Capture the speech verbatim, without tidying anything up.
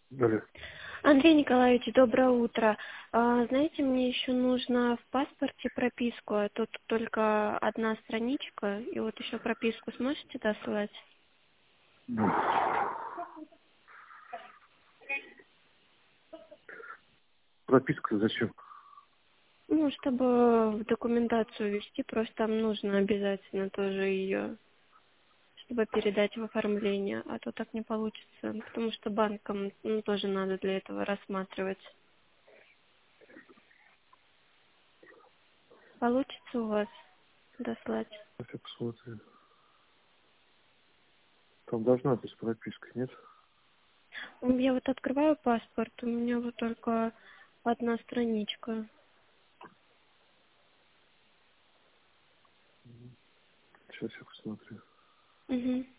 Далее. Андрей Николаевич, доброе утро. А, Знаете, мне еще нужно в паспорте прописку, а тут только одна страничка, и вот еще прописку сможете дослать? Прописка зачем? Ну, чтобы в документацию ввести, просто там нужно обязательно тоже ее, чтобы передать в оформление, а то так не получится, потому что банкам ну, тоже надо для этого рассматривать. Получится у вас дослать? Сейчас я посмотрю. Там должна быть прописка, нет? Ну, Я вот открываю паспорт, у меня вот только одна страничка. Сейчас я посмотрю. Угу.